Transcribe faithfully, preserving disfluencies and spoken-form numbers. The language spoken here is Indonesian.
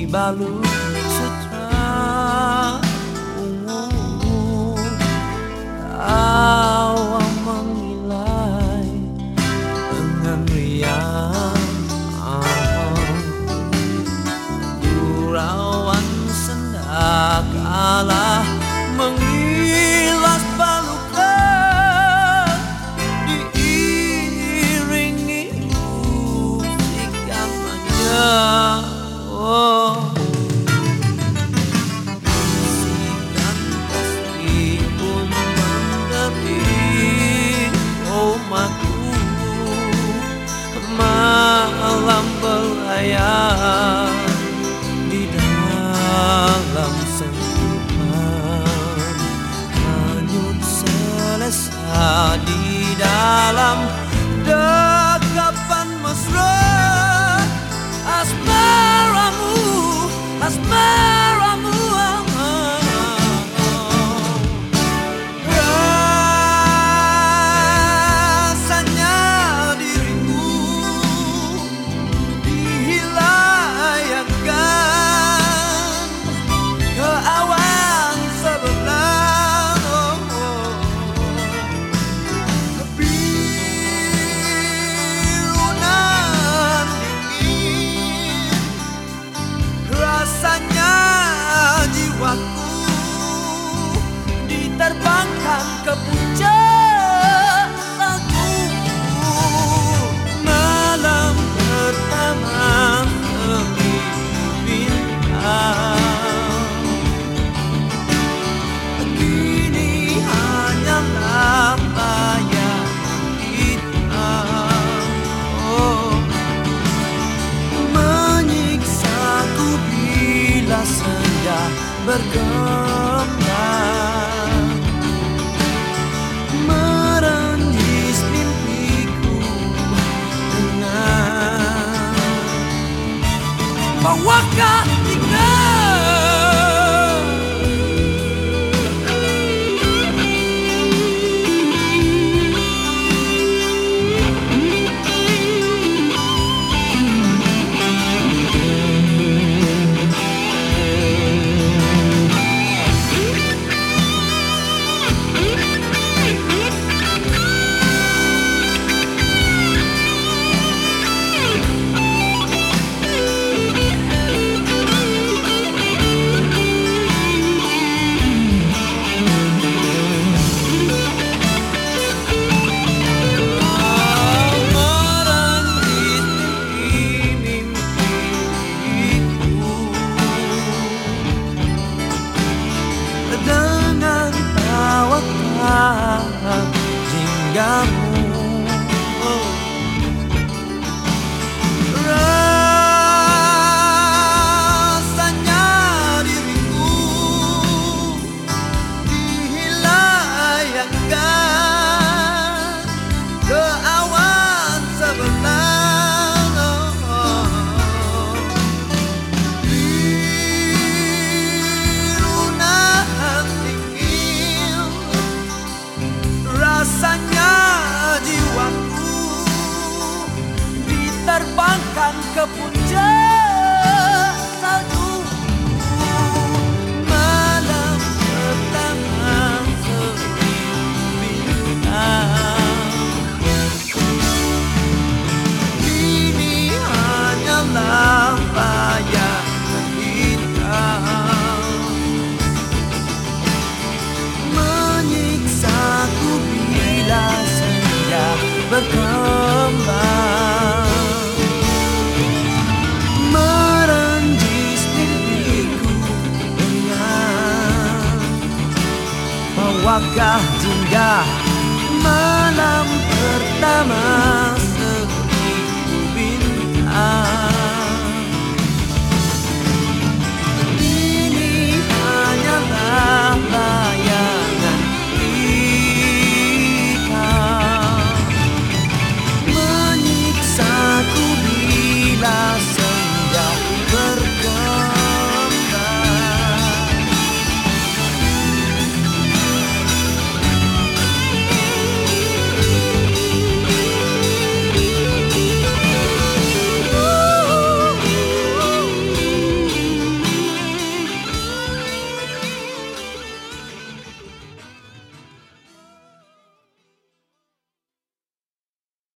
dibalut sutra ungu, awan mengilai dengan riang, gurauan sendak kalah mengilas balukan, diiringi musik yang manja. Oh, bisikan pasti pun menderi omaku, malam belayar di dalam sentuhan, hanyut selesa di dalam dekapan mesra. Asmaramu, asmaramu, rasanya dirimu dihilayangkan ke awan sebelah, kebiruan dingin, rasanya jiwaku diterbangkan ke puncak lagu. Malam pertama semi bintang, kini hanyalah bayang hitam. Oh, menyiksaku bila senja berkembang, merenggis mimpiku dengan bawakah tinggal. Dengan tawakan jinggamu, oh, rasanya diriku dihilayangkan ke awan sebelah, oh, rasanya jiwaku diterbangkan ke puncak salju. Malam pertama sepi bintang, kini hanyalah bayang hitam, menyiksaku bila senja berkembang.